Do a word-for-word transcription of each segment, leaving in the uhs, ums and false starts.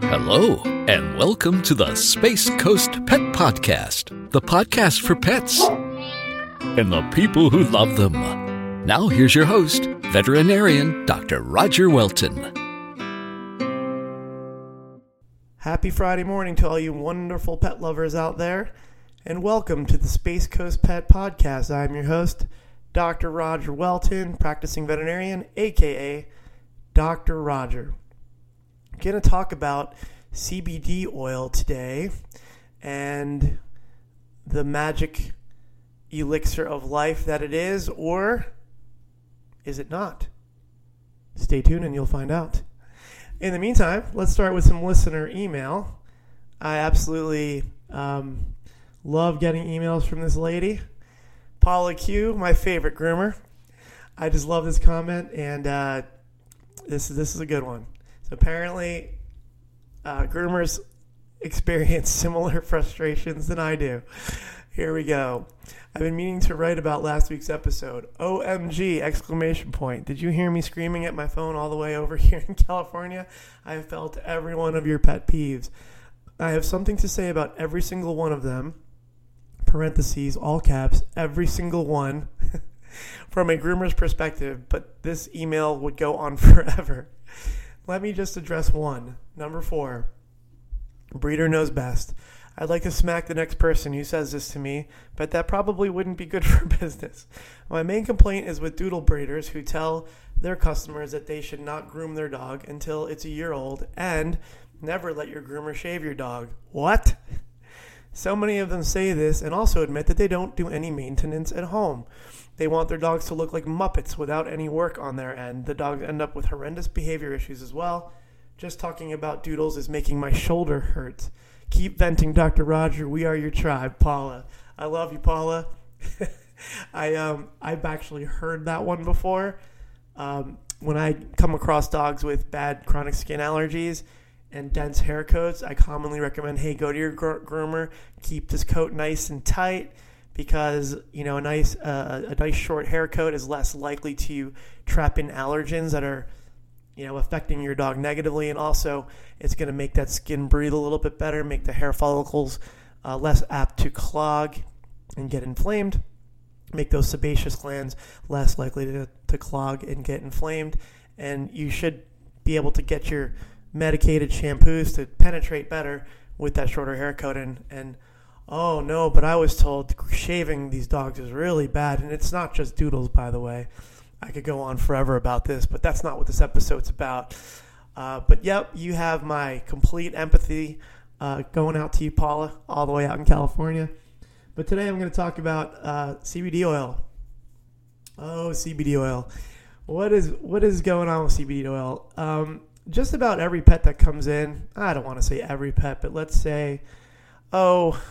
Hello, and welcome to the Space Coast Pet Podcast, the podcast for pets and the people who love them. Now here's your host, veterinarian Doctor Roger Welton. Happy Friday morning to all you wonderful pet lovers out there, and welcome to the Space Coast Pet Podcast. I'm your host, Doctor Roger Welton, practicing veterinarian, aka Doctor Roger. I'm going to talk about C B D oil today and the magic elixir of life that it is, or is it not? Stay tuned and you'll find out. In the meantime, let's start with some listener email. I absolutely um, love getting emails from this lady, Paula Q, my favorite groomer. I just love this comment, and uh, this is this is a good one. So apparently, uh, groomers experience similar frustrations than I do. Here we go. I've been meaning to write about last week's episode. O M G! Exclamation point. Did you hear me screaming at my phone all the way over here in California? I have felt every one of your pet peeves. I have something to say about every single one of them. Parentheses, all caps, every single one. From a groomer's perspective, but this email would go on forever. Let me just address one. Number four. Breeder knows best. I'd like to smack the next person who says this to me, but that probably wouldn't be good for business. My main complaint is with doodle breeders who tell their customers that they should not groom their dog until it's a year old and never let your groomer shave your dog. What? So many of them say this and also admit that they don't do any maintenance at home. They want their dogs to look like Muppets without any work on their end. The dogs end up with horrendous behavior issues as well. Just talking about doodles is making my shoulder hurt. Keep venting, Doctor Roger. We are your tribe, Paula. I love you, Paula. I um I've actually heard that one before. Um, when I come across dogs with bad chronic skin allergies and dense hair coats, I commonly recommend, hey, go to your gr- groomer, keep this coat nice and tight, because you know a nice uh, a nice short hair coat is less likely to trap in allergens that are you know, affecting your dog negatively, and also it's going to make that skin breathe a little bit better, make the hair follicles uh, less apt to clog and get inflamed, make those sebaceous glands less likely to, to clog and get inflamed, and you should be able to get your medicated shampoos to penetrate better with that shorter hair coat. And, and oh no, but I was told shaving these dogs is really bad, and it's not just doodles, by the way. I could go on forever about this, but that's not what this episode's about. Uh, but yep, you have my complete empathy uh, going out to you, Paula, all the way out in California. But today I'm going to talk about uh, C B D oil. Oh, C B D oil. What is what is going on with C B D oil? Um, just about every pet that comes in, I don't want to say every pet, but let's say, oh...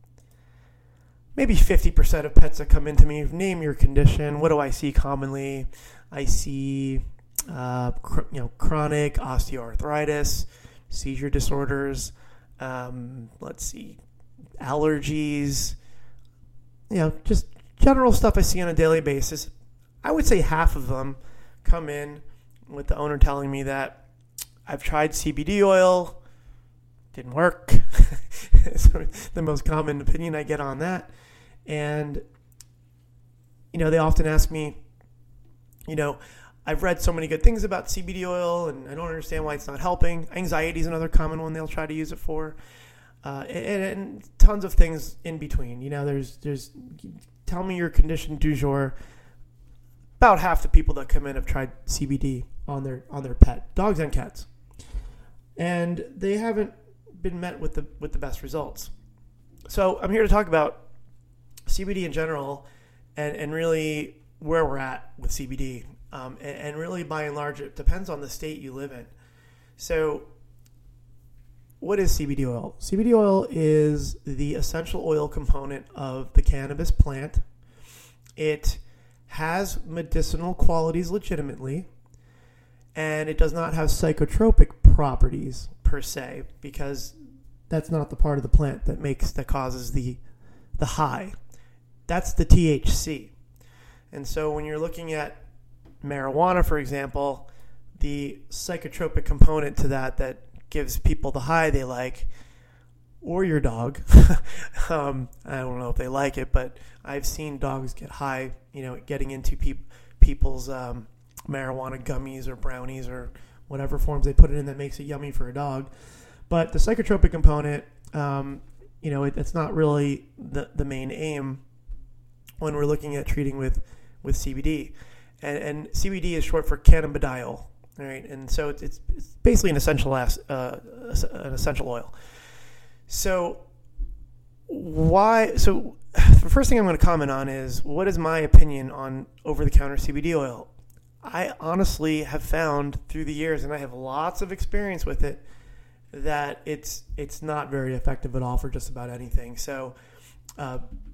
maybe fifty percent of pets that come into me, name your condition. What do I see commonly? I see, uh, cr- you know, chronic osteoarthritis, seizure disorders. Um, let's see, allergies. You know, just general stuff I see on a daily basis. I would say half of them come in with the owner telling me that I've tried C B D oil, didn't work. It's the most common opinion I get on that. And, you know, they often ask me, you know, I've read so many good things about C B D oil and I don't understand why it's not helping. Anxiety is another common one they'll try to use it for. Uh, and, and tons of things in between. You know, there's, there's, tell me your condition du jour. About half the people that come in have tried C B D on their, on their pet, dogs and cats. And they haven't been met with the, with the best results. So I'm here to talk about C B D in general, and, and really where we're at with C B D. Um, and, and really, by and large, it depends on the state you live in. So what is C B D oil? C B D oil is the essential oil component of the cannabis plant. It has medicinal qualities legitimately, and it does not have psychotropic properties per se, because that's not the part of the plant that makes that causes the the high. That's the T H C. And so when you're looking at marijuana, for example, the psychotropic component to that that gives people the high they like, or your dog. um, I don't know if they like it, but I've seen dogs get high, you know, getting into pe- people's um, marijuana gummies or brownies or whatever forms they put it in that makes it yummy for a dog. But the psychotropic component, um, you know, it, it's not really the, the main aim when we're looking at treating with, with C B D. And, and C B D is short for cannabidiol, right? And so it's, it's, it's basically an essential uh, an essential oil. So why? So the first thing I'm going to comment on is, what is my opinion on over-the-counter C B D oil? I honestly have found through the years, and I have lots of experience with it, that it's it's not very effective at all for just about anything. So uh,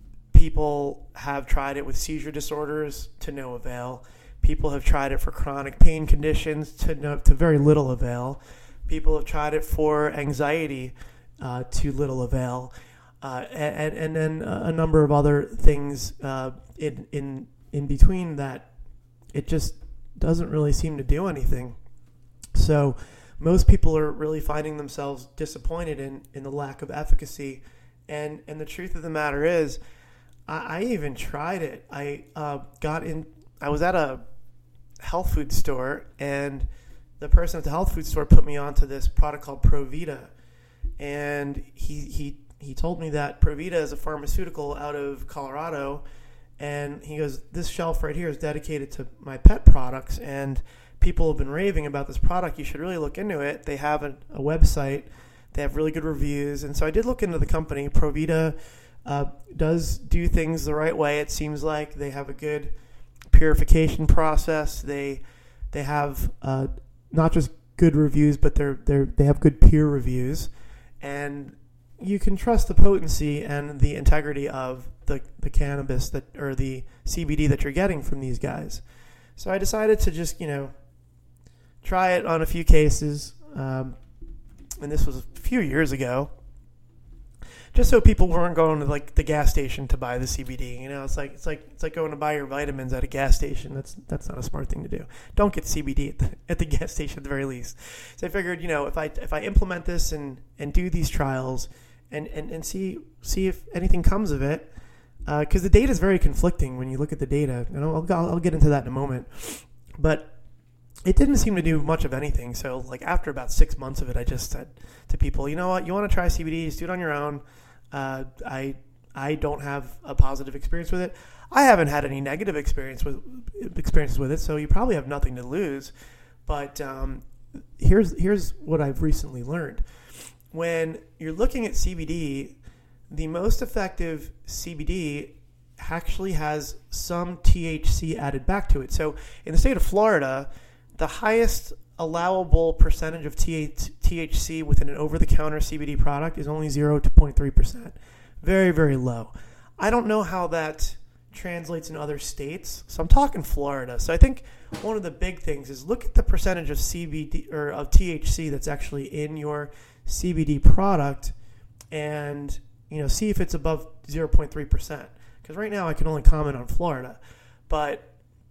people have tried it with seizure disorders to no avail. People have tried it for chronic pain conditions to no, to very little avail. People have tried it for anxiety uh, to little avail, uh, and and then a number of other things uh, in in in between that it just doesn't really seem to do anything. So most people are really finding themselves disappointed in, in the lack of efficacy, and and the truth of the matter is, I, I even tried it. I uh, got in. I was at a health food store, and the person at the health food store put me onto this product called Provita, and he he he told me that Provita is a pharmaceutical out of Colorado, and he goes, this shelf right here is dedicated to my pet products, and people have been raving about this product. You should really look into it. They have a, a website. They have really good reviews, and so I did look into the company. Provita uh, does do things the right way. It seems like they have a good purification process. They they have uh, not just good reviews, but they're they they have good peer reviews, and you can trust the potency and the integrity of the, the cannabis that or the C B D that you're getting from these guys. So I decided to just you know try it on a few cases, um, and this was a few years ago. Just so people weren't going to like the gas station to buy the C B D, you know, it's like it's like it's like going to buy your vitamins at a gas station. That's that's not a smart thing to do. Don't get C B D at the, at the gas station at the very least. So I figured, you know, if I if I implement this and, and do these trials and, and, and see see if anything comes of it, because uh, the data is very conflicting when you look at the data, and I'll, I'll I'll get into that in a moment, but it didn't seem to do much of anything. So like after about six months of it, I just said to people, you know what, you want to try C B D, just do it on your own. Uh, I I don't have a positive experience with it. I haven't had any negative experience with experiences with it, so you probably have nothing to lose. But um, here's here's what I've recently learned. When you're looking at C B D, the most effective C B D actually has some T H C added back to it. So in the state of Florida, the highest allowable percentage of T H C within an over-the-counter C B D product is only zero to zero point three percent. Very, very low. I don't know how that translates in other states, so I'm talking Florida. So I think one of the big things is look at the percentage of C B D or of T H C that's actually in your C B D product, and you know see if it's above zero point three percent. Because right now I can only comment on Florida, but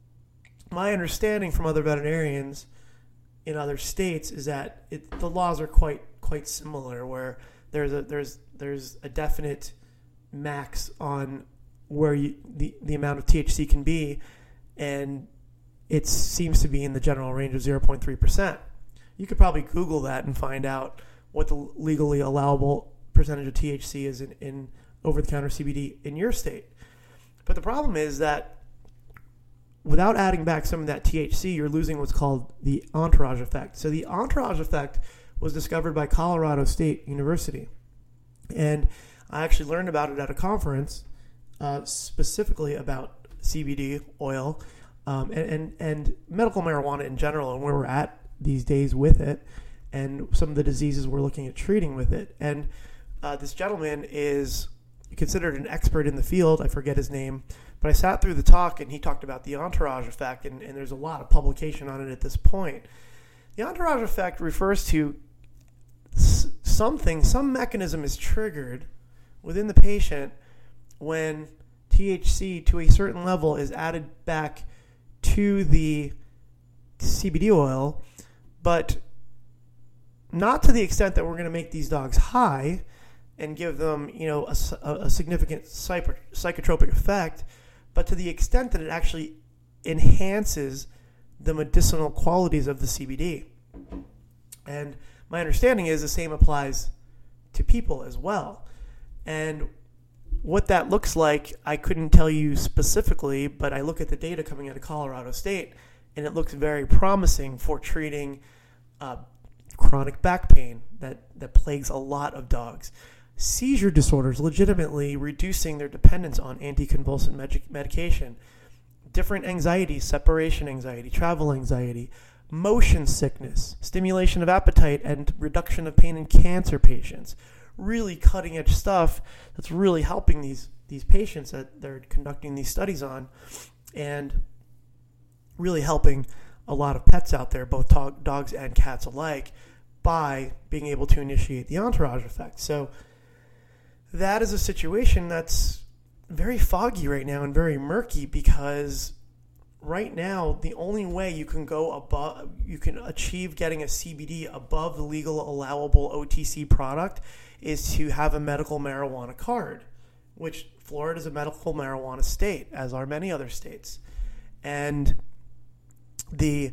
my understanding from other veterinarians in other states is that it, the laws are quite quite similar, where there's a there's there's a definite max on where you, the the amount of T H C can be, and it seems to be in the general range of zero point three percent. You could probably Google that and find out what the legally allowable percentage of T H C is in, in over-the-counter C B D in your state. But the problem is that without adding back some of that T H C, you're losing what's called the entourage effect. So the entourage effect was discovered by Colorado State University. And I actually learned about it at a conference, uh, specifically about C B D oil um, and, and, and medical marijuana in general, and where we're at these days with it, and some of the diseases we're looking at treating with it. And uh, this gentleman is considered an expert in the field. I forget his name. But I sat through the talk, and he talked about the entourage effect, and, and there's a lot of publication on it at this point. The entourage effect refers to s- something, some mechanism is triggered within the patient when T H C to a certain level is added back to the C B D oil, but not to the extent that we're going to make these dogs high and give them, you know, a, a significant psych- psychotropic effect, but to the extent that it actually enhances the medicinal qualities of the C B D. And my understanding is the same applies to people as well. And what that looks like, I couldn't tell you specifically, but I look at the data coming out of Colorado State, and it looks very promising for treating uh, chronic back pain that, that plagues a lot of dogs. Seizure disorders, legitimately reducing their dependence on anticonvulsant med- medication. Different anxieties, separation anxiety, travel anxiety, motion sickness, stimulation of appetite, and reduction of pain in cancer patients. Really cutting edge stuff that's really helping these, these patients that they're conducting these studies on, and really helping a lot of pets out there, both dog, dogs and cats alike, by being able to initiate the entourage effect. So that is a situation that's very foggy right now and very murky, because right now the only way you can go above, you can achieve getting a C B D above the legal allowable O T C product is to have a medical marijuana card, which Florida is a medical marijuana state, as are many other states. And the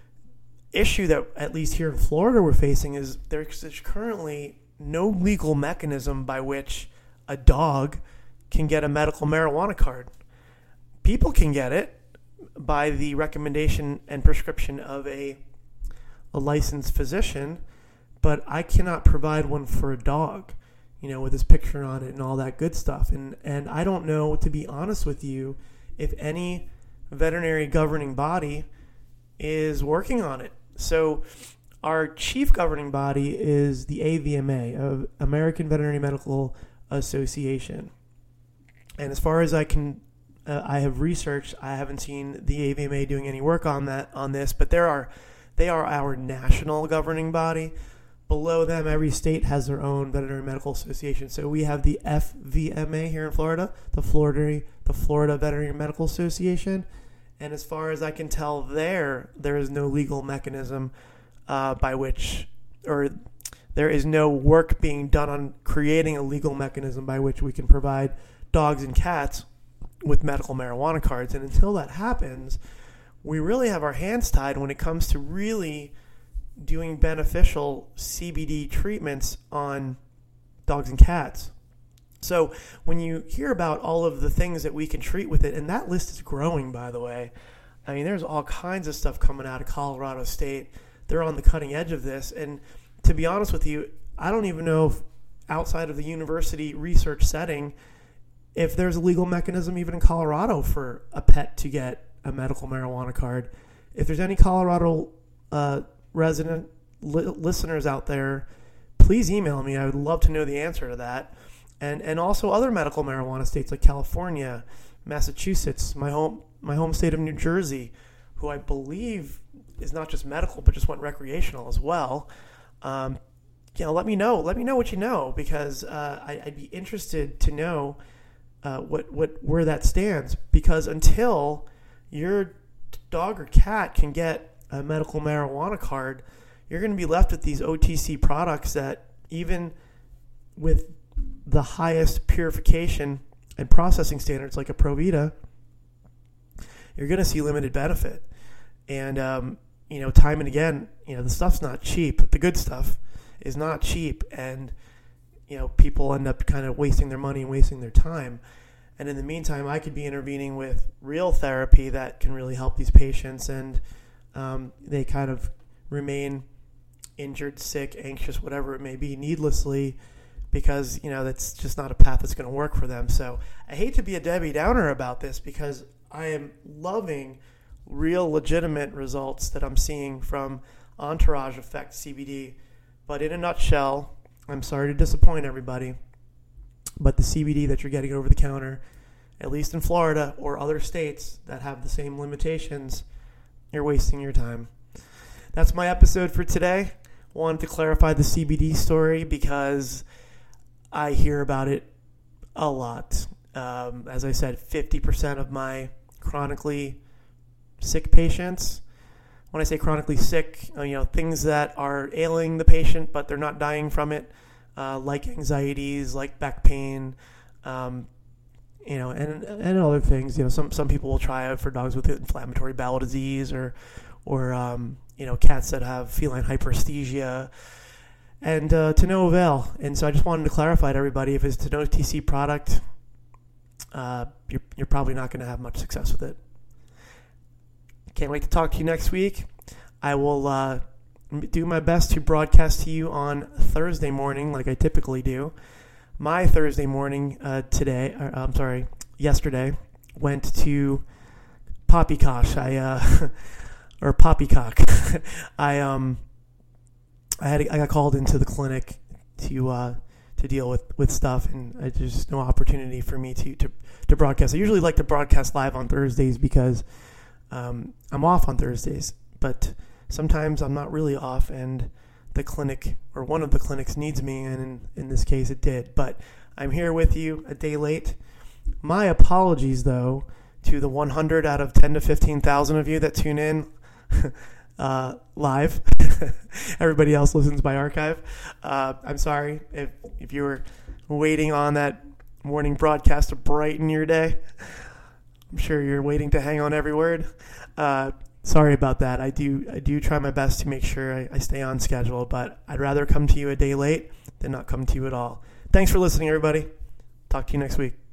issue that, at least here in Florida, we're facing is there's currently no legal mechanism by which a dog can get a medical marijuana card. People can get it by the recommendation and prescription of a, a licensed physician, but I cannot provide one for a dog, you know, with his picture on it and all that good stuff. And and I don't know, to be honest with you, if any veterinary governing body is working on it. So our chief governing body is the A V M A, of American Veterinary Medical Association. And as far as I can, uh, I have researched, I haven't seen the A V M A doing any work on that, on this, but there are, they are our national governing body. Below them, every state has their own veterinary medical association. So we have the F V M A here in Florida, the Florida, the Florida Veterinary Medical Association. And as far as I can tell there, there is no legal mechanism uh, by which, or there is no work being done on creating a legal mechanism by which we can provide dogs and cats with medical marijuana cards. And until that happens, we really have our hands tied when it comes to really doing beneficial C B D treatments on dogs and cats. So when you hear about all of the things that we can treat with it, and that list is growing, by the way. I mean, there's all kinds of stuff coming out of Colorado State. They're on the cutting edge of this. And to be honest with you, I don't even know if outside of the university research setting, if there's a legal mechanism even in Colorado for a pet to get a medical marijuana card. If there's any Colorado uh, resident li- listeners out there, please email me. I would love to know the answer to that. And and also other medical marijuana states like California, Massachusetts, my home my home state of New Jersey, who I believe is not just medical but just went recreational as well. Um, you know, let me know. Let me know what you know, because uh, I, I'd be interested to know uh, what what where that stands. Because until your dog or cat can get a medical marijuana card, you're going to be left with these O T C products that, even with the highest purification and processing standards like a Provita, you're going to see limited benefit. And, um, you know, time and again, you know, the stuff's not cheap. The good stuff is not cheap. And, you know, people end up kind of wasting their money and wasting their time. And in the meantime, I could be intervening with real therapy that can really help these patients, and um, they kind of remain injured, sick, anxious, whatever it may be, needlessly, because, you know, that's just not a path that's going to work for them. So I hate to be a Debbie Downer about this, because I am loving real legitimate results that I'm seeing from Entourage Effect C B D. But in a nutshell, I'm sorry to disappoint everybody, but the C B D that you're getting over the counter, at least in Florida or other states that have the same limitations, you're wasting your time. That's my episode for today. Wanted to clarify the C B D story because I hear about it a lot. Um, as I said, fifty percent of my chronically sick patients when I say chronically sick, you know, things that are ailing the patient, but they're not dying from it, uh, like anxieties, like back pain, um, you know, and and other things. You know, some some people will try out for dogs with inflammatory bowel disease, or or um, you know, cats that have feline hyperesthesia, and uh, to no avail. And so I just wanted to clarify to everybody, if it's an O T C product, uh, you're you're probably not going to have much success with it. Can't wait to talk to you next week. I will uh, do my best to broadcast to you on Thursday morning, like I typically do. My Thursday morning uh, today, or, I'm sorry, yesterday, went to Poppycock. I uh, or Poppycock. I um, I had I got called into the clinic to uh, to deal with, with stuff, and I, there's just no opportunity for me to, to to broadcast. I usually like to broadcast live on Thursdays because um, I'm off on Thursdays, but sometimes I'm not really off, and the clinic or one of the clinics needs me, and in, in this case it did. But I'm here with you a day late. My apologies, though, to the one hundred out of ten to fifteen thousand of you that tune in uh, live. Everybody else listens by archive. Uh, I'm sorry if if you were waiting on that morning broadcast to brighten your day. I'm sure you're waiting to hang on every word. Uh, Sorry about that. I do I do try my best to make sure I, I stay on schedule, but I'd rather come to you a day late than not come to you at all. Thanks for listening, everybody. Talk to you next week.